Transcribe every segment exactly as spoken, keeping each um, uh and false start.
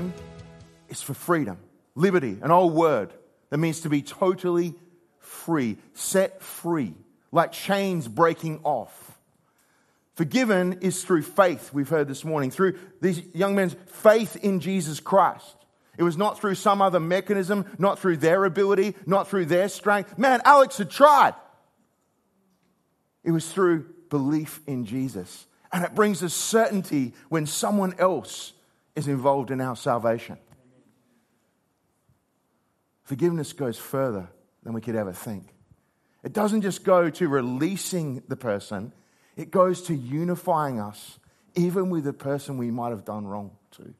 M is for freedom, liberty, an old word that means to be totally free, set free, like chains breaking off. Forgiven is through faith, we've heard this morning, through these young men's faith in Jesus Christ. It was not through some other mechanism, not through their ability, not through their strength. Man, Alex had tried. It was through belief in Jesus. And it brings us certainty when someone else is involved in our salvation. Forgiveness goes further than we could ever think. It doesn't just go to releasing the person, it goes to unifying us, even with the person we might have done wrong to.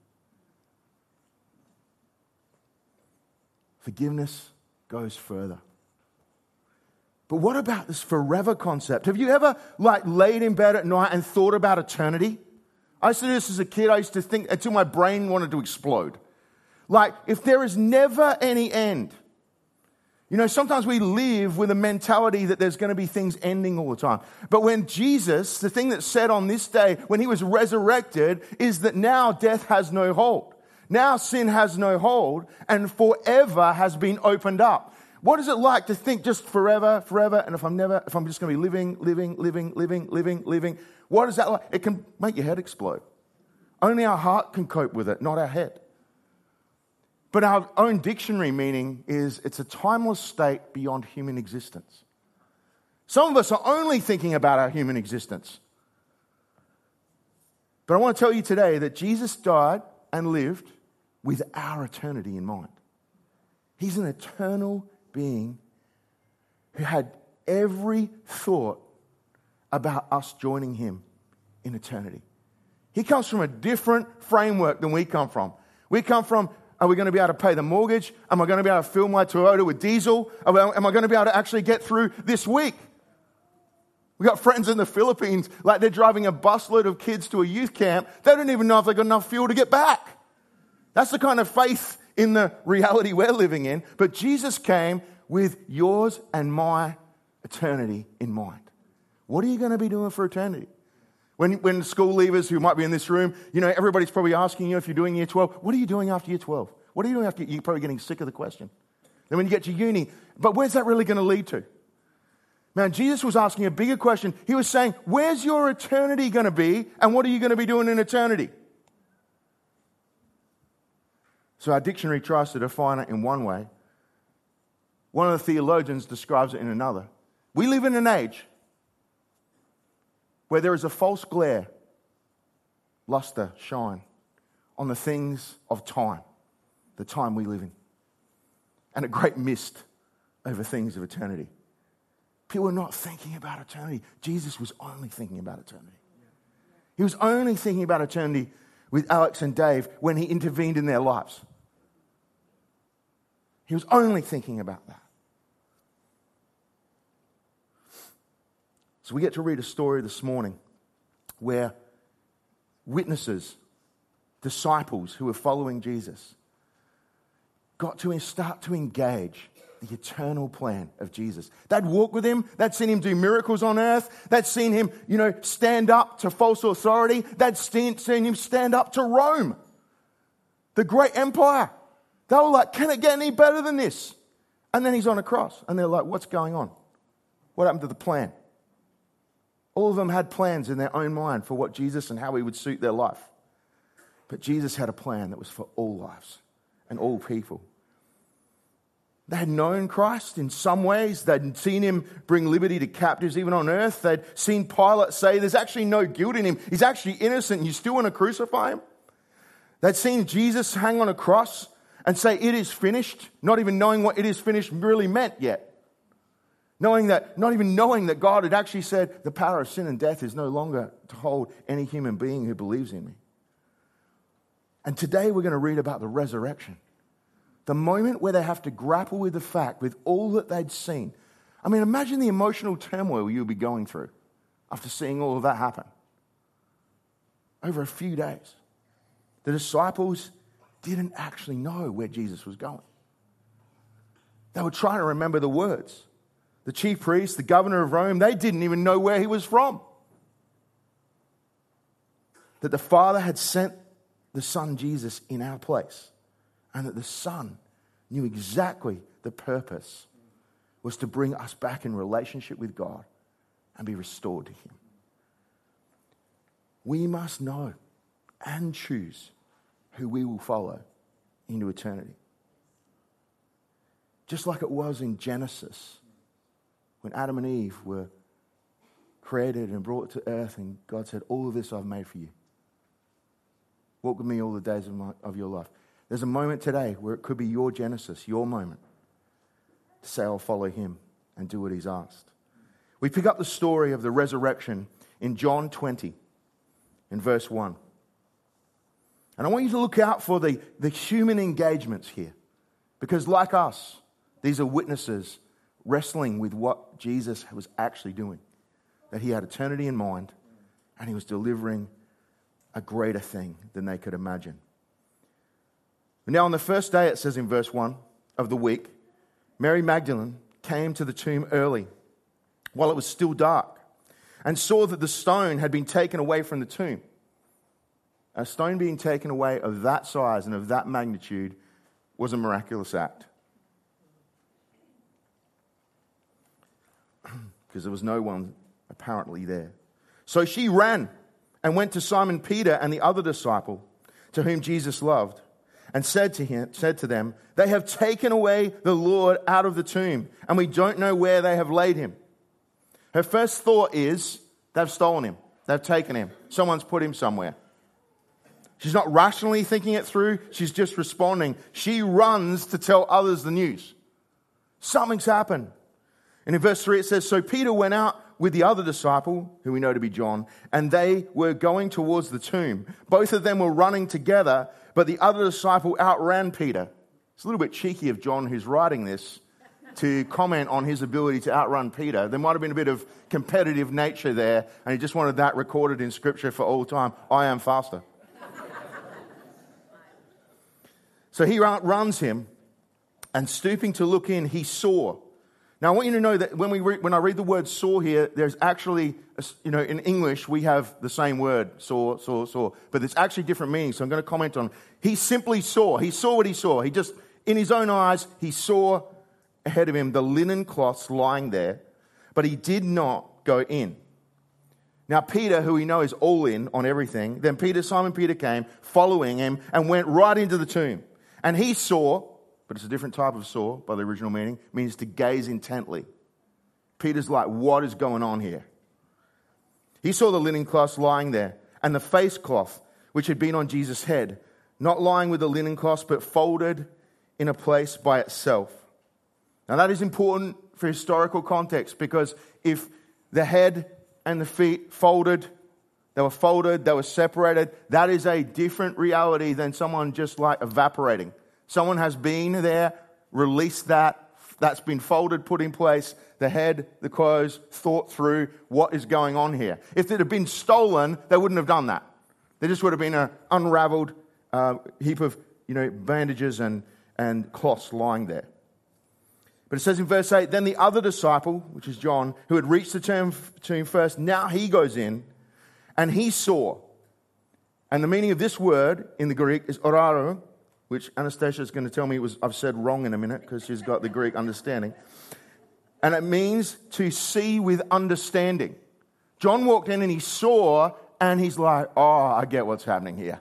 Forgiveness goes further. But what about this forever concept? Have you ever like laid in bed at night and thought about eternity? I used to do this as a kid. I used to think until my brain wanted to explode. Like, if there is never any end. You know, sometimes we live with a mentality that there's going to be things ending all the time. But when Jesus, the thing that's said on this day, when he was resurrected, is that now death has no hold. Now sin has no hold, and forever has been opened up. What is it like to think just forever, forever, and if I'm never, if I'm just going to be living, living, living, living, living, living, what is that like? It can make your head explode. Only our heart can cope with it, not our head. But our own dictionary meaning is it's a timeless state beyond human existence. Some of us are only thinking about our human existence. But I want to tell you today that Jesus died and lived with our eternity in mind. He's an eternal being who had every thought about us joining him in eternity. He comes from a different framework than we come from. We come from, are we going to be able to pay the mortgage? Am I going to be able to fill my Toyota with diesel? Am I going to be able to actually get through this week? We've got friends in the Philippines, like they're driving a busload of kids to a youth camp. They don't even know if they've got enough fuel to get back. That's the kind of faith in the reality we're living in. But Jesus came with yours and my eternity in mind. What are you going to be doing for eternity? When, when school leavers who might be in this room, you know, everybody's probably asking you if you're doing year twelve, what are you doing after year twelve? What are you doing after, you're probably getting sick of the question. Then when you get to uni, but where's that really going to lead to? Man, Jesus was asking a bigger question. He was saying, where's your eternity going to be and what are you going to be doing in eternity? So our dictionary tries to define it in one way. One of the theologians describes it in another. We live in an age where there is a false glare, luster, shine on the things of time, the time we live in, and a great mist over things of eternity. People are not thinking about eternity. Jesus was only thinking about eternity. He was only thinking about eternity with Alex and Dave when he intervened in their lives. He was only thinking about that. So we get to read a story this morning where witnesses, disciples who were following Jesus, got to start to engage the eternal plan of Jesus. They'd walk with him. They'd seen him do miracles on earth. They'd seen him, you know, stand up to false authority. They'd seen, seen him stand up to Rome, the great empire. They were like, can it get any better than this? And then he's on a cross. And they're like, what's going on? What happened to the plan? All of them had plans in their own mind for what Jesus and how he would suit their life. But Jesus had a plan that was for all lives and all people. They had known Christ in some ways. They'd seen him bring liberty to captives even on earth. They'd seen Pilate say there's actually no guilt in him. He's actually innocent and you still want to crucify him? They'd seen Jesus hang on a cross and say it is finished, not even knowing what it is finished really meant yet. Knowing that, not even knowing that God had actually said the power of sin and death is no longer to hold any human being who believes in me. And today we're going to read about the resurrection. The moment where they have to grapple with the fact, with all that they'd seen. I mean, imagine the emotional turmoil you'll be going through after seeing all of that happen. Over a few days. The disciples didn't actually know where Jesus was going. They were trying to remember the words. The chief priest, the governor of Rome, they didn't even know where he was from. That the Father had sent the Son Jesus in our place, and that the Son knew exactly the purpose was to bring us back in relationship with God and be restored to Him. We must know and choose who we will follow into eternity. Just like it was in Genesis, when Adam and Eve were created and brought to earth, and God said, all of this I've made for you. Walk with me all the days of, my, of your life. There's a moment today where it could be your Genesis, your moment, to say, I'll follow Him and do what He's asked. We pick up the story of the resurrection in John twenty, in verse one. And I want you to look out for the, the human engagements here. Because like us, these are witnesses wrestling with what Jesus was actually doing. That He had eternity in mind, and He was delivering a greater thing than they could imagine. Now on the first day, it says in verse one of the week, Mary Magdalene came to the tomb early, while it was still dark, and saw that the stone had been taken away from the tomb. A stone being taken away of that size and of that magnitude was a miraculous act. Because there was no one apparently there. So she ran and went to Simon Peter and the other disciple to whom Jesus loved, and said to him, said to them, they have taken away the Lord out of the tomb, and we don't know where they have laid Him. Her first thought is, they've stolen Him. They've taken Him. Someone's put Him somewhere. She's not rationally thinking it through. She's just responding. She runs to tell others the news. Something's happened. And in verse three it says, so Peter went out with the other disciple, who we know to be John, and they were going towards the tomb. Both of them were running together, but the other disciple outran Peter. It's a little bit cheeky of John, who's writing this, to comment on his ability to outrun Peter. There might have been a bit of competitive nature there, and he just wanted that recorded in Scripture for all time. I am faster. So he runs him, and stooping to look in, he saw. Now, I want you to know that when we re- when I read the word saw here, there's actually, a, you know, in English, we have the same word, saw, saw, saw, but it's actually different meanings, so I'm going to comment on it. He simply saw. He saw what he saw. He just, in his own eyes, he saw ahead of him the linen cloths lying there, but he did not go in. Now, Peter, who we know is all in on everything, then Peter, Simon Peter came, following him, and went right into the tomb. And he saw, but it's a different type of saw by the original meaning, means to gaze intently. Peter's like, what is going on here? He saw the linen cloths lying there, and the face cloth, which had been on Jesus' head, not lying with the linen cloths, but folded in a place by itself. Now that is important for historical context, because if the head and the feet folded, they were folded, they were separated, that is a different reality than someone just like evaporating. Someone has been there, released that, that's been folded, put in place, the head, the clothes, thought through what is going on here. If it had been stolen, they wouldn't have done that. There just would have been an unraveled uh, heap of, you know, bandages and, and cloths lying there. But it says in verse eight, then the other disciple, which is John, who had reached the tomb, tomb first, now he goes in and he saw. And the meaning of this word in the Greek is oraro, which Anastasia is going to tell me was I've said wrong in a minute because she's got the Greek understanding. And it means to see with understanding. John walked in and he saw, and he's like, oh, I get what's happening here.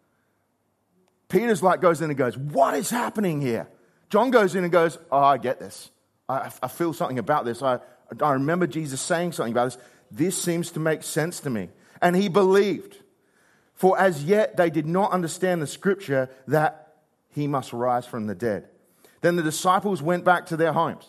Peter's like goes in and goes, what is happening here? John goes in and goes, oh, I get this. I, I feel something about this. I, I remember Jesus saying something about this. This seems to make sense to me. And he believed. For as yet they did not understand the scripture that he must rise from the dead. Then the disciples went back to their homes.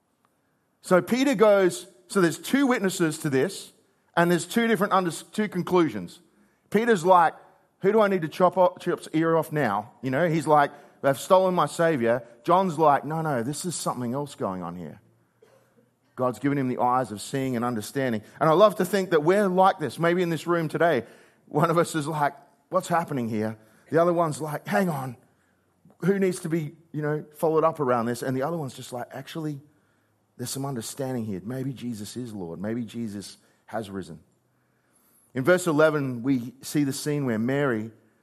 So Peter goes, so there's two witnesses to this, and there's two different under, two conclusions. Peter's like, who do I need to chop off, chop's ear off now? You know, he's like, they've stolen my Savior. John's like, no, no, this is something else going on here. God's given him the eyes of seeing and understanding. And I love to think that we're like this. Maybe in this room today, one of us is like, what's happening here? The other one's like, hang on, who needs to be, you know, followed up around this? And the other one's just like, actually, there's some understanding here. Maybe Jesus is Lord. Maybe Jesus has risen. In verse eleven, we see the scene where Mary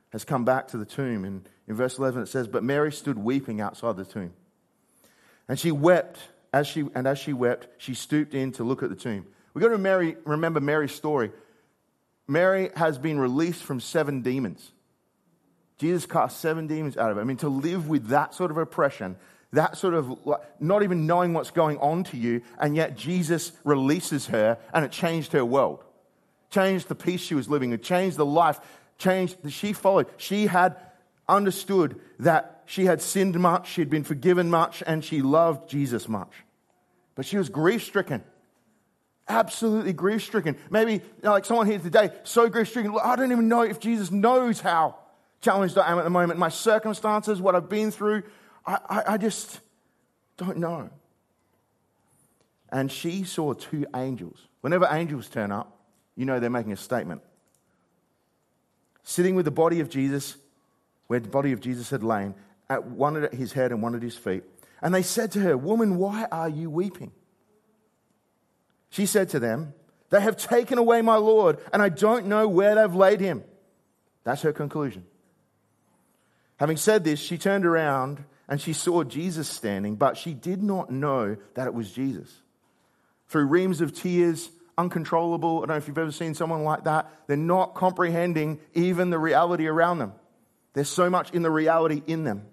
has come back to the tomb. And in verse eleven it says, but Mary stood weeping outside the tomb. And she wept, as she and as she wept, she stooped in to look at the tomb. We've got to Mary, remember Mary's story. Mary has been released from seven demons. Jesus cast seven demons out of her. I mean, to live with that sort of oppression, that sort of not even knowing what's going on to you, and yet Jesus releases her, and it changed her world. Changed the peace she was living. It changed the life. Changed that she followed. She had understood that she had sinned much, she'd been forgiven much, and she loved Jesus much. But she was grief-stricken. Absolutely grief-stricken. Maybe, you know, like someone here today, so grief-stricken, I don't even know if Jesus knows how challenged I am at the moment. My circumstances, what I've been through, I, I, I just don't know. And she saw two angels. Whenever angels turn up, you know they're making a statement. Sitting with the body of Jesus, where the body of Jesus had lain, at one at his head and one at his feet. And they said to her, woman, why are you weeping? She said to them, they have taken away my Lord, and I don't know where they've laid him. That's her conclusion. Having said this, she turned around and she saw Jesus standing, but she did not know that it was Jesus. Through reams of tears, uncontrollable, I don't know if you've ever seen someone like that, they're not comprehending even the reality around them. There's so much in the reality in them.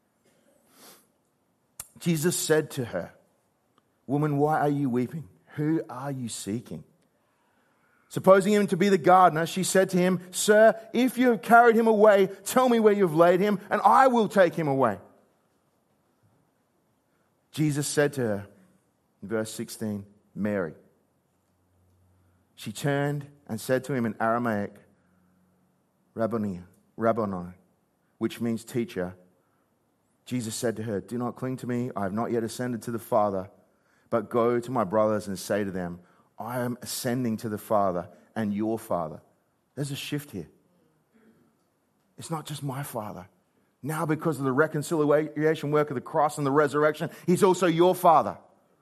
Jesus said to her, woman, why are you weeping? Who are you seeking? Supposing him to be the gardener, she said to him, sir, if you have carried him away, tell me where you have laid him, and I will take him away. Jesus said to her, in verse sixteen, Mary. She turned and said to him in Aramaic, Rabboni, Rabboni, which means teacher. Jesus said to her, do not cling to me, I have not yet ascended to the Father, but go to my brothers and say to them, I am ascending to the Father and your Father. There's a shift here. It's not just my Father. Now, because of the reconciliation work of the cross and the resurrection, he's also your Father.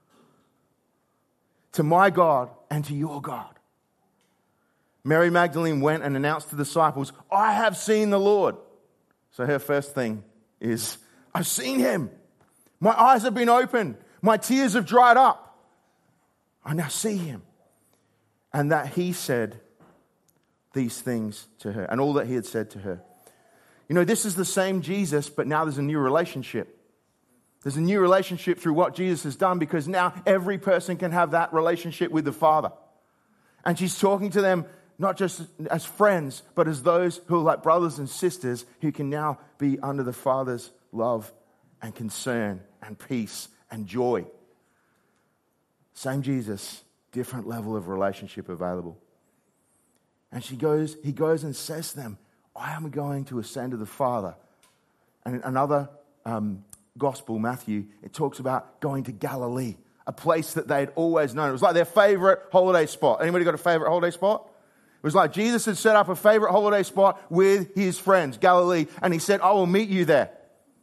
To my God and to your God. Mary Magdalene went and announced to the disciples, I have seen the Lord. So her first thing is, I've seen him. My eyes have been opened. My tears have dried up. I now see him. And that he said these things to her, and all that he had said to her. You know, this is the same Jesus, but now there's a new relationship. There's a new relationship through what Jesus has done, because now every person can have that relationship with the Father. And she's talking to them not just as friends, but as those who are like brothers and sisters who can now be under the Father's love and concern and peace and joy. Same Jesus, different level of relationship available. And she goes, he goes and says to them, I am going to ascend to the Father. And in another um, gospel, Matthew, it talks about going to Galilee, a place that they'd always known. It was like their favorite holiday spot. Anybody got a favorite holiday spot? It was like Jesus had set up a favorite holiday spot with his friends, Galilee, and he said, I will meet you there.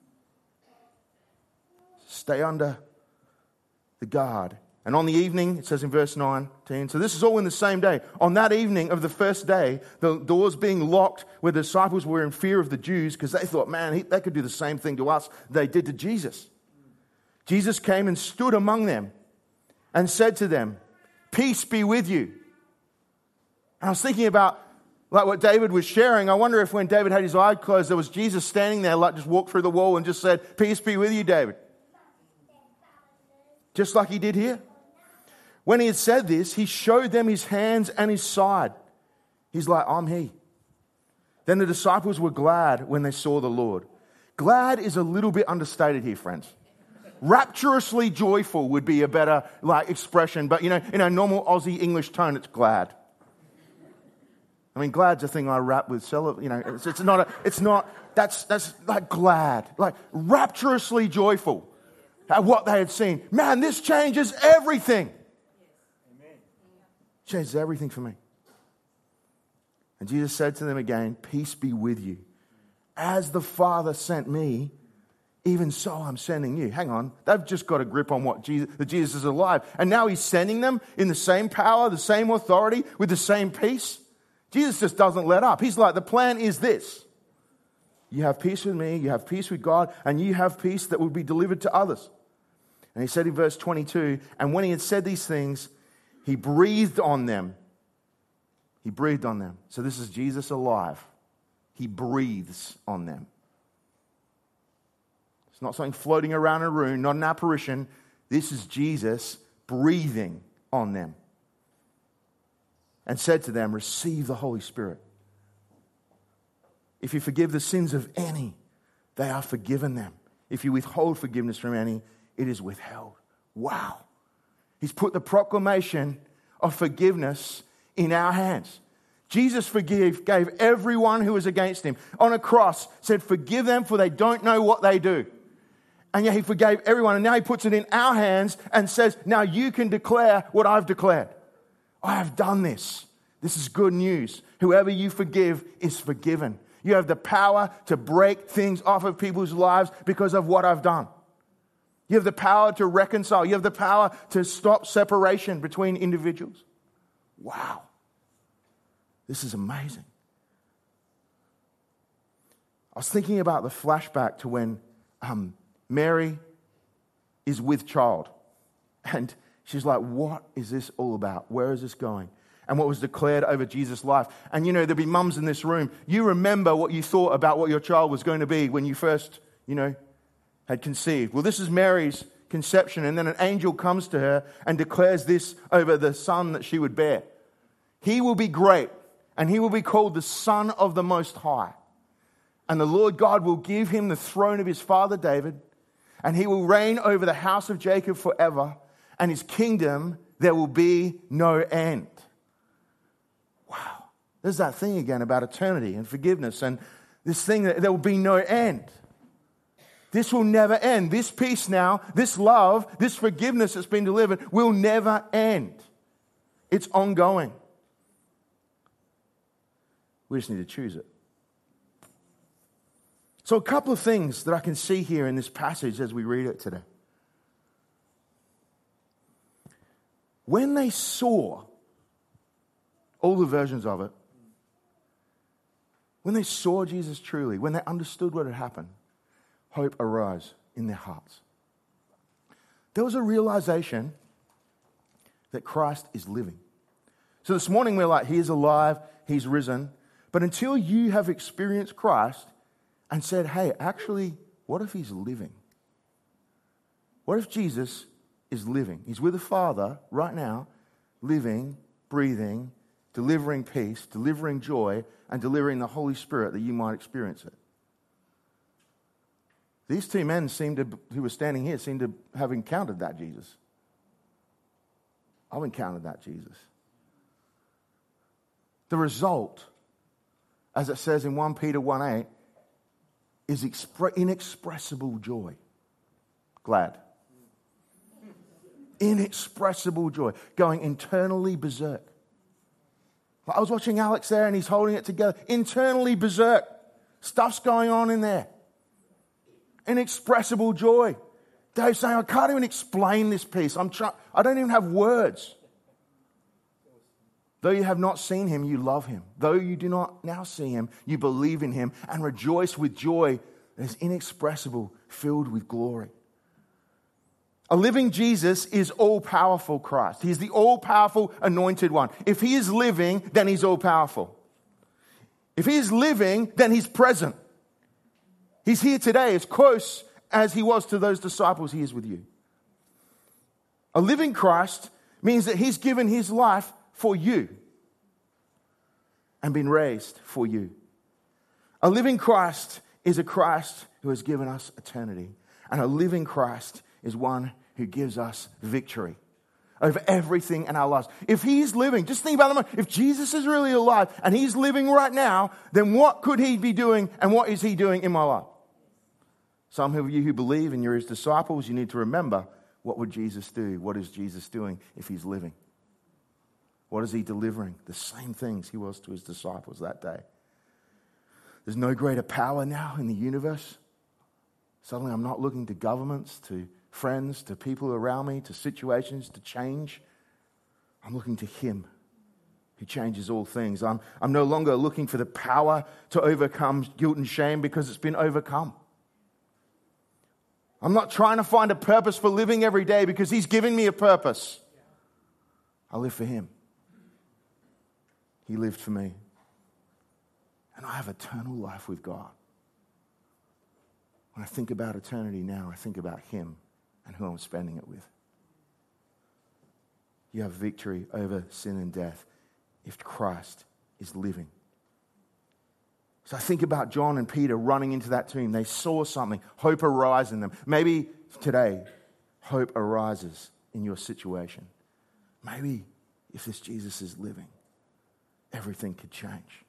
Stay under the guard. And on the evening, it says in verse nineteen, so this is all in the same day. On that evening of the first day, the doors being locked where the disciples were in fear of the Jews because they thought, man, he, they could do the same thing to us they did to Jesus. Jesus came and stood among them and said to them, peace be with you. And I was thinking about like what David was sharing. I wonder if when David had his eyes closed, there was Jesus standing there, like just walked through the wall and just said, peace be with you, David. Just like he did here. When he had said this, he showed them his hands and his side. He's like, I'm he. Then the disciples were glad when they saw the Lord. Glad is a little bit understated here, friends. Rapturously joyful would be a better like expression, but you know, in a normal Aussie English tone, it's glad. I mean, glad's a thing I rap with. You know, it's, it's not. A, it's not. That's that's like glad, like rapturously joyful at what they had seen. Man, this changes everything. Changes everything for me. And Jesus said to them again, peace be with you. As the Father sent me, even so I'm sending you. Hang on. They've just got a grip on what Jesus, that Jesus is alive. And now he's sending them in the same power, the same authority, with the same peace. Jesus just doesn't let up. He's like, the plan is this. You have peace with me, you have peace with God, and you have peace that will be delivered to others. And he said in verse twenty-two, and when he had said these things, he breathed on them. He breathed on them. So this is Jesus alive. He breathes on them. It's not something floating around in a room, not an apparition. This is Jesus breathing on them. And said to them, receive the Holy Spirit. If you forgive the sins of any, they are forgiven them. If you withhold forgiveness from any, it is withheld. Wow. He's put the proclamation of forgiveness in our hands. Jesus forgave, gave everyone who was against him. On a cross, said, forgive them for they don't know what they do. And yet he forgave everyone. And now he puts it in our hands and says, now you can declare what I've declared. I have done this. This is good news. Whoever you forgive is forgiven. You have the power to break things off of people's lives because of what I've done. You have the power to reconcile. You have the power to stop separation between individuals. Wow. This is amazing. I was thinking about the flashback to when um, Mary is with child. And she's like, what is this all about? Where is this going? And what was declared over Jesus' life. And you know, there'll be mums in this room. You remember what you thought about what your child was going to be when you first, you know, had conceived. Well, this is Mary's conception. And then an angel comes to her and declares this over the son that she would bear. He will be great, and he will be called the Son of the Most High. And the Lord God will give him the throne of his father David, and he will reign over the house of Jacob forever, and his kingdom there will be no end. Wow. There's that thing again about eternity and forgiveness, and this thing that there will be no end. This will never end. This peace now, this love, this forgiveness that's been delivered will never end. It's ongoing. We just need to choose it. So a couple of things that I can see here in this passage as we read it today. When they saw all the versions of it, when they saw Jesus truly, when they understood what had happened, hope arose in their hearts. There was a realization that Christ is living. So this morning we're like, he is alive, he's risen. But until you have experienced Christ and said, hey, actually, what if he's living? What if Jesus is living? He's with the Father right now, living, breathing, delivering peace, delivering joy, and delivering the Holy Spirit that you might experience it. These two men seem to, who were standing here, seem to have encountered that Jesus. I've encountered that Jesus. The result, as it says in First Peter one eight, is expre- inexpressible joy. Glad. Inexpressible joy. Going internally berserk. I was watching Alex there and he's holding it together. Internally berserk. Stuff's going on in there. Inexpressible joy. Dave's saying, I can't even explain this peace. I'm trying. I don't even have words. Though you have not seen him, you love him. Though you do not now see him, you believe in him and rejoice with joy that is inexpressible, filled with glory. A living Jesus is all-powerful Christ. He is the all-powerful anointed one. If he is living, then he's all-powerful. If he is living, then he's present. He's here today as close as he was to those disciples. He is with you. A living Christ means that he's given his life for you and been raised for you. A living Christ is a Christ who has given us eternity. And a living Christ is one who gives us victory over everything in our lives. If he's living, just think about it. If Jesus is really alive and he's living right now, then what could he be doing and what is he doing in my life? Some of you who believe and you're his disciples, you need to remember, what would Jesus do? What is Jesus doing if he's living? What is he delivering? The same things he was to his disciples that day. There's no greater power now in the universe. Suddenly I'm not looking to governments, to friends, to people around me, to situations to change. I'm looking to him who changes all things. I'm, I'm no longer looking for the power to overcome guilt and shame because it's been overcome. I'm not trying to find a purpose for living every day because he's given me a purpose. I live for him. He lived for me. And I have eternal life with God. When I think about eternity now, I think about him and who I'm spending it with. You have victory over sin and death if Christ is living. So I think about John and Peter running into that tomb. They saw something. Hope arose in them. Maybe today, hope arises in your situation. Maybe if this Jesus is living, everything could change.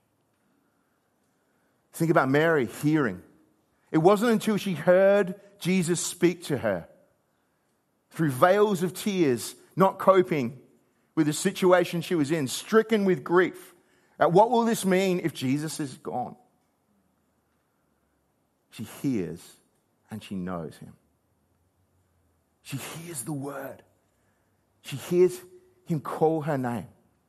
Think about Mary hearing. It wasn't until she heard Jesus speak to her through veils of tears, not coping with the situation she was in, stricken with grief. At what will this mean if Jesus is gone? She hears and she knows him. She hears the word. She hears him call her name.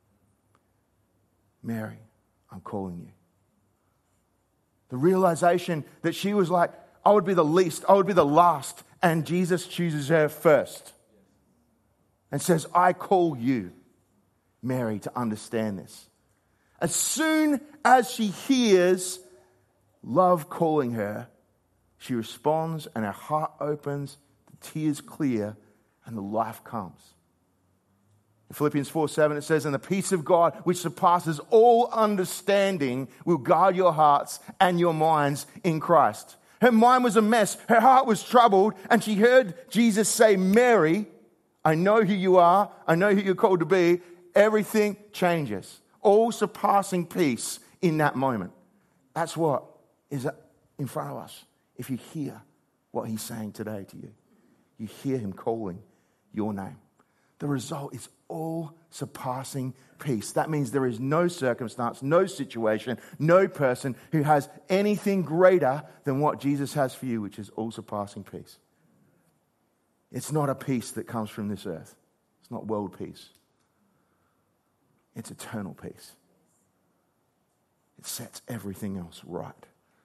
Mary, I'm calling you. The realization that she was like, I would be the least, I would be the last, and Jesus chooses her first and says, I call you, Mary, to understand this. As soon as she hears love calling her, she responds and her heart opens, the tears clear, and the life comes. In Philippians four seven, it says, and the peace of God, which surpasses all understanding, will guard your hearts and your minds in Christ. Her mind was a mess. Her heart was troubled. And she heard Jesus say, Mary, I know who you are. I know who you're called to be. Everything changes. All surpassing peace in that moment. That's what is in front of us. If you hear what he's saying today to you, you hear him calling your name. The result is all surpassing peace. That means there is no circumstance, no situation, no person who has anything greater than what Jesus has for you, which is all surpassing peace. It's not a peace that comes from this earth. It's not world peace. It's eternal peace. It sets everything else right.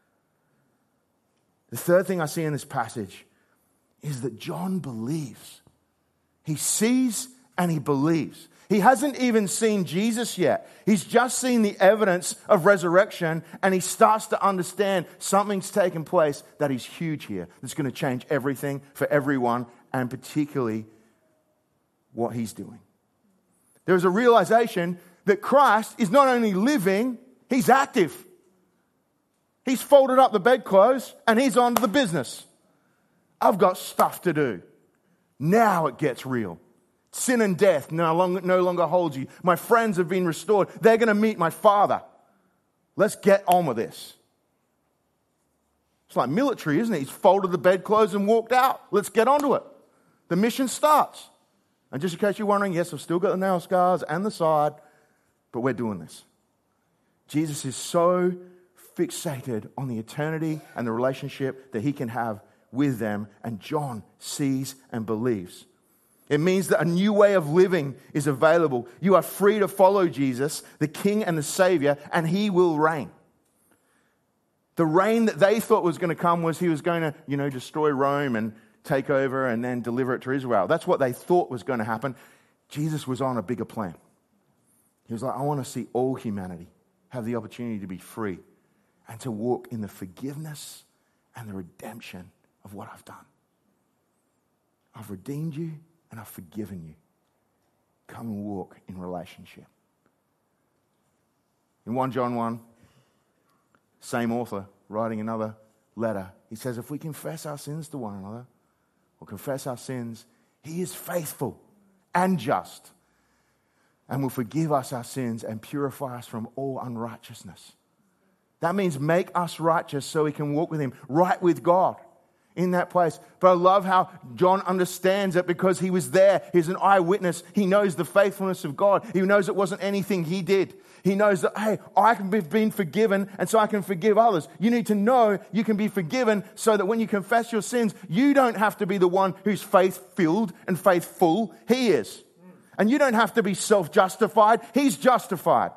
The third thing I see in this passage is that John believes. He sees and he believes. He hasn't even seen Jesus yet. He's just seen the evidence of resurrection, and he starts to understand something's taken place that is huge here, that's going to change everything for everyone, and particularly what he's doing. There's a realization that Christ is not only living, he's active. He's folded up the bedclothes and he's on to the business. I've got stuff to do. Now it gets real. Sin and death no longer, no longer holds you. My friends have been restored. They're going to meet my Father. Let's get on with this. It's like military, isn't it? He's folded the bedclothes and walked out. Let's get on to it. The mission starts. And just in case you're wondering, yes, I've still got the nail scars and the side, but we're doing this. Jesus is so fixated on the eternity and the relationship that he can have with them, and John sees and believes. It means that a new way of living is available. You are free to follow Jesus, the King and the Savior, and he will reign. The reign that they thought was going to come was he was going to, you know, destroy Rome and take over and then deliver it to Israel. That's what they thought was going to happen. Jesus was on a bigger plan. He was like, I want to see all humanity have the opportunity to be free and to walk in the forgiveness and the redemption of what I've done. I've redeemed you and I've forgiven you. Come and walk in relationship. In First John one, same author writing another letter, he says, if we confess our sins to one another, or confess our sins, he is faithful and just and will forgive us our sins and purify us from all unrighteousness. That means make us righteous so we can walk with him, right with God in that place. But I love how John understands it because he was there. He's an eyewitness. He knows the faithfulness of God. He knows it wasn't anything he did. He knows that, hey, I can be been forgiven and so I can forgive others. You need to know you can be forgiven so that when you confess your sins, you don't have to be the one who's faith-filled and faithful. He is. And you don't have to be self-justified. He's justified.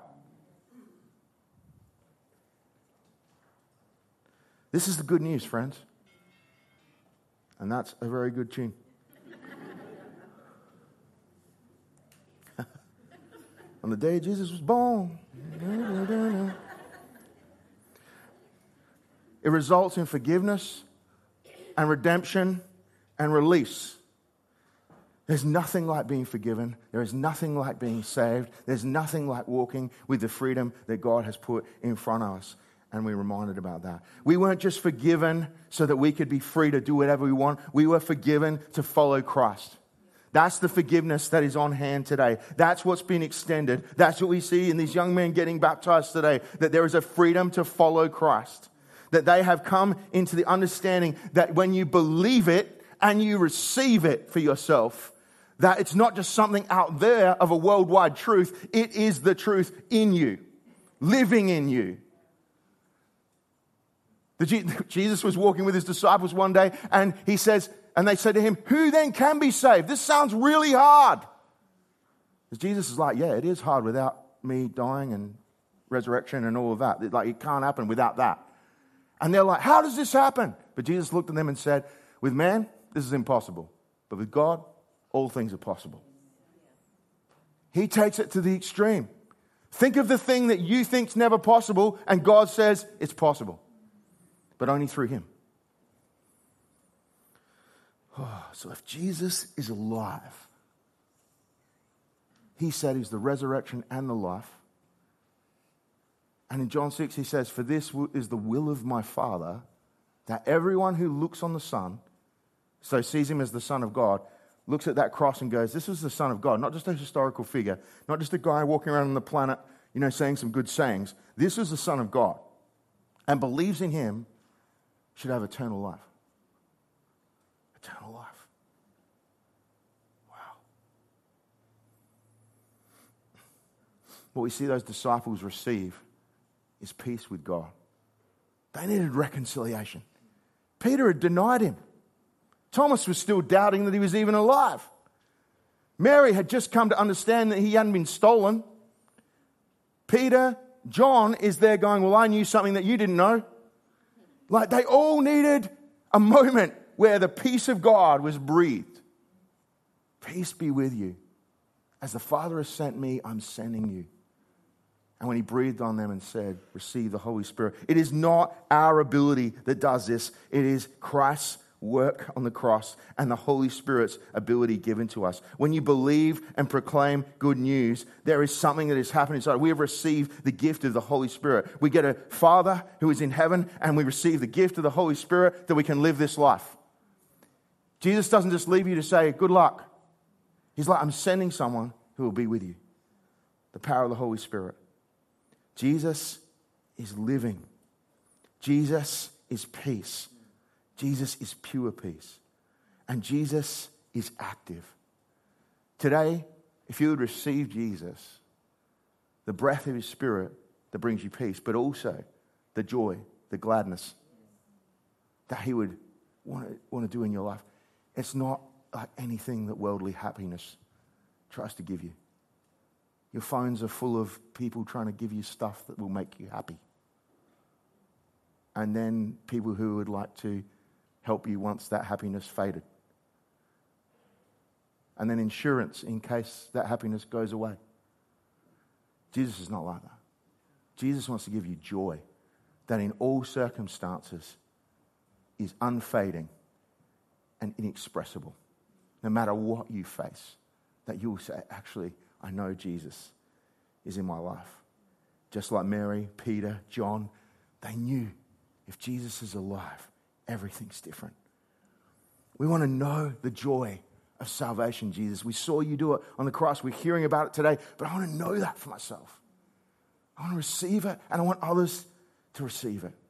This is the good news, friends. And that's a very good tune. On the day Jesus was born. It results in forgiveness and redemption and release. There's nothing like being forgiven. There is nothing like being saved. There's nothing like walking with the freedom that God has put in front of us. And we're reminded about that. We weren't just forgiven so that we could be free to do whatever we want. We were forgiven to follow Christ. That's the forgiveness that is on hand today. That's what's been extended. That's what we see in these young men getting baptized today, that there is a freedom to follow Christ. That they have come into the understanding that when you believe it and you receive it for yourself, that it's not just something out there of a worldwide truth. It is the truth in you, living in you. The, Jesus was walking with his disciples one day and he says, and they said to him, who then can be saved? This sounds really hard. Because Jesus is like, yeah, it is hard without me dying and resurrection and all of that. Like, it can't happen without that. And they're like, how does this happen? But Jesus looked at them and said, with man, this is impossible. But with God, all things are possible. He takes it to the extreme. Think of the thing that you think's never possible, and God says it's possible. But only through him. Oh, so if Jesus is alive, he said he's the resurrection and the life. And in John six, he says, for this is the will of my Father, that everyone who looks on the Son, so sees him as the Son of God, looks at that cross and goes, this is the Son of God, not just a historical figure, not just a guy walking around on the planet, you know, saying some good sayings. This is the Son of God, and believes in him should have eternal life. Eternal life. Wow. What we see those disciples receive is peace with God. They needed reconciliation. Peter had denied him. Thomas was still doubting that he was even alive. Mary had just come to understand that he hadn't been stolen. Peter, John is there going, well, I knew something that you didn't know. Like, they all needed a moment where the peace of God was breathed. Peace be with you. As the Father has sent me, I'm sending you. And when he breathed on them and said, receive the Holy Spirit. It is not our ability that does this. It is Christ's work on the cross and the Holy Spirit's ability given to us. When you believe and proclaim good news, there is something that has happened inside. We have received the gift of the Holy Spirit. We get a Father who is in heaven, and we receive the gift of the Holy Spirit that we can live this life. Jesus doesn't just leave you to say, good luck. He's like, I'm sending someone who will be with you. The power of the Holy Spirit. Jesus is living. Jesus is peace. Jesus is pure peace. And Jesus is active. Today, if you would receive Jesus, the breath of his Spirit that brings you peace, but also the joy, the gladness that he would want to, want to do in your life. It's not like anything that worldly happiness tries to give you. Your phones are full of people trying to give you stuff that will make you happy. And then people who would like to help you once that happiness faded. And then insurance in case that happiness goes away. Jesus is not like that. Jesus wants to give you joy that in all circumstances is unfading and inexpressible. No matter what you face, that you will say, actually, I know Jesus is in my life. Just like Mary, Peter, John, they knew if Jesus is alive, everything's different. We want to know the joy of salvation, Jesus. We saw you do it on the cross. We're hearing about it today, but I want to know that for myself. I want to receive it, and I want others to receive it.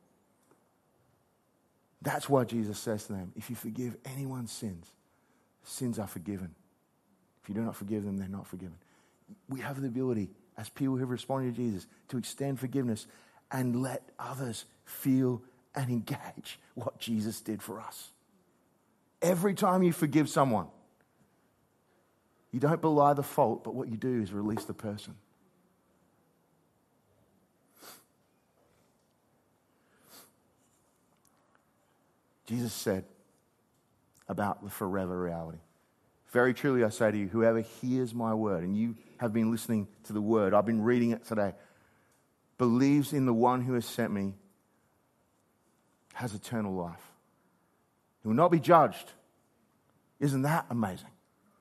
That's why Jesus says to them, if you forgive anyone's sins, sins are forgiven. If you do not forgive them, they're not forgiven. We have the ability, as people who have responded to Jesus, to extend forgiveness and let others feel and engage what Jesus did for us. Every time you forgive someone, You don't belie the fault, but what you do is release the person. Jesus said about the forever reality. Very truly I say to you, whoever hears my word, and you have been listening to the word, I've been reading it today, believes in the one who has sent me, has eternal life. He will not be judged. Isn't that amazing?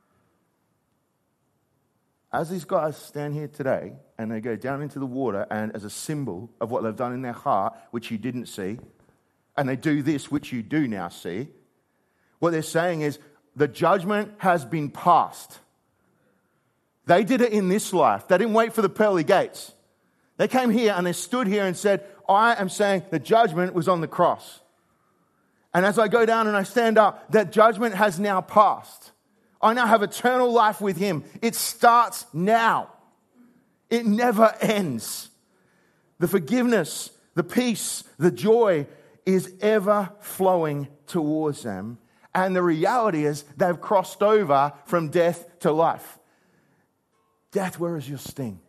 As these guys stand here today and they go down into the water, and as a symbol of what they've done in their heart, which you didn't see, and they do this, which you do now see, what they're saying is the judgment has been passed. They did it in this life. They didn't wait for the pearly gates. They came here and they stood here and said, I am saying the judgment was on the cross. And as I go down and I stand up, that judgment has now passed. I now have eternal life with him. It starts now. It never ends. The forgiveness, the peace, the joy is ever flowing towards them. And the reality is they've crossed over from death to life. Death, where is your sting?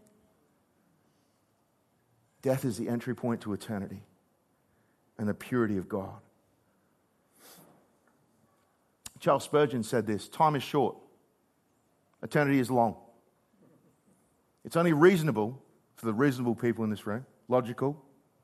Death is the entry point to eternity and the purity of God. Charles Spurgeon said this, time is short, eternity is long. It's only reasonable for the reasonable people in this room, logical,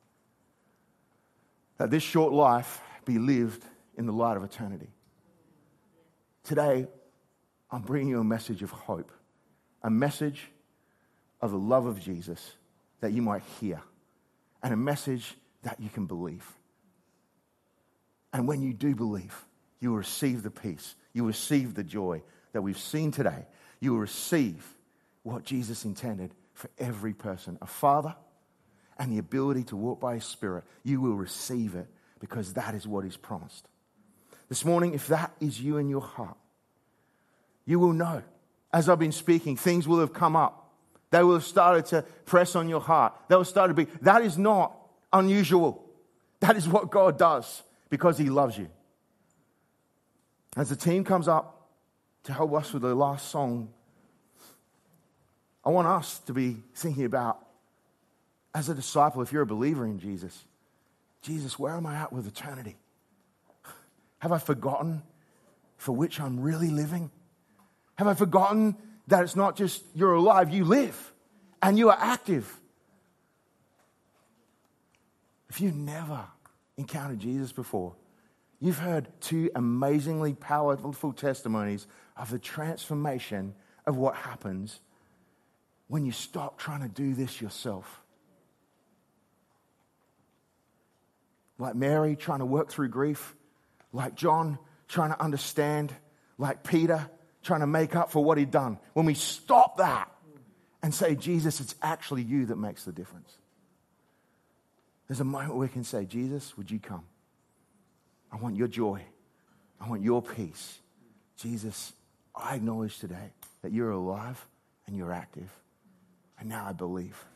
that this short life be lived in the light of eternity. Today, I'm bringing you a message of hope, a message of the love of Jesus that you might hear, and a message that you can believe. And when you do believe, you will receive the peace, you will receive the joy that we've seen today. You will receive what Jesus intended for every person, a father and the ability to walk by his Spirit. You will receive it because that is what he's promised. This morning, if that is you in your heart, you will know, as I've been speaking, things will have come up. They will have started to press on your heart. They will start to be, that is not unusual. That is what God does because he loves you. As the team comes up to help us with the last song, I want us to be thinking about, as a disciple, if you're a believer in Jesus, Jesus, where am I at with eternity? Have I forgotten for which I'm really living? Have I forgotten that it's not just you're alive, you live and you are active? If you've never encountered Jesus before, you've heard two amazingly powerful testimonies of the transformation of what happens when you stop trying to do this yourself. Like Mary trying to work through grief, like John trying to understand, like Peter trying to make up for what he'd done. When we stop that and say, Jesus, it's actually you that makes the difference. There's a moment where we can say, Jesus, would you come? I want your joy. I want your peace. Jesus, I acknowledge today that you're alive and you're active. And now I believe.